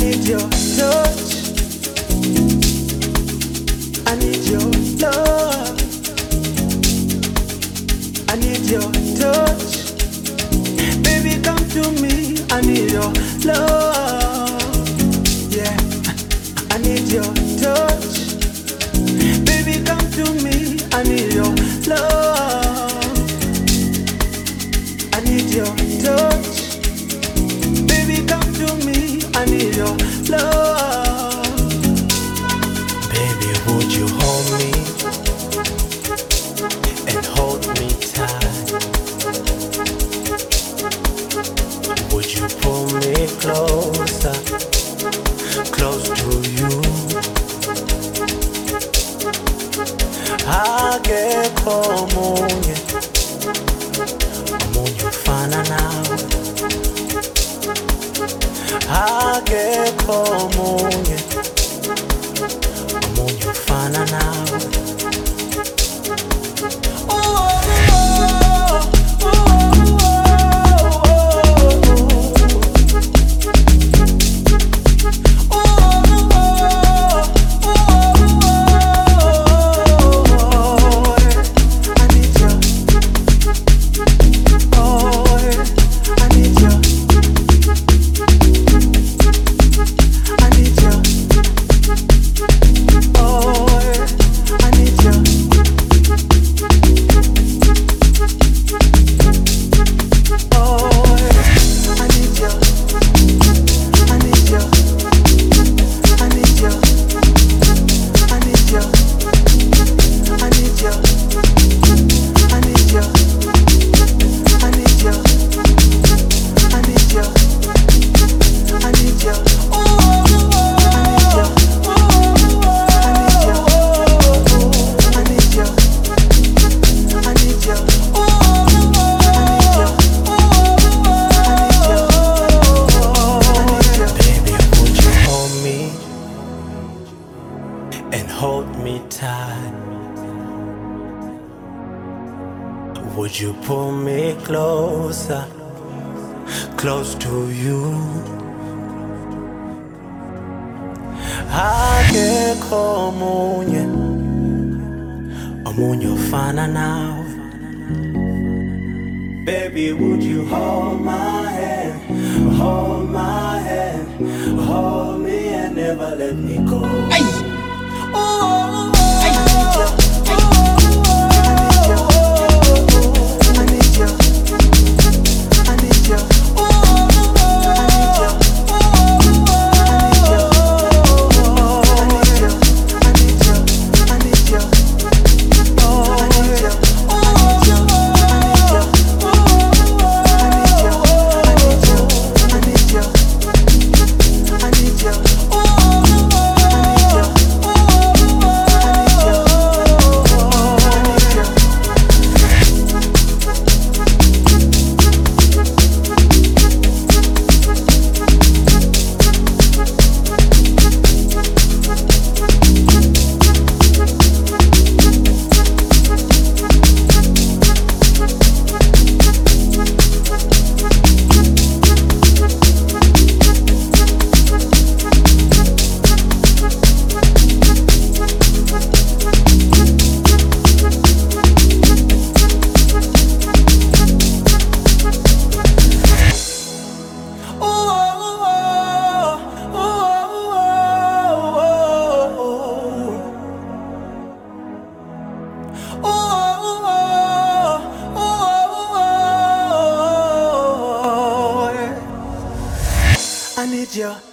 need your touch. I need your love. I need your touch. Baby, come to me. I need your love. Yeah. I need your touch. Baby, come to me. I need your love. I need your touch. Baby, come to me. I need your love. Baby, would you hold me and hold me tight? Would you pull me closer, close to you? Akekho omunye ufana nawe. Akekho omunye ufana nawe. And hold me tight. Would you pull me closer, close to you? Akekho omunye ufana nawe. Baby, would you hold my hand, hold my hand, hold me and never let me go? I need your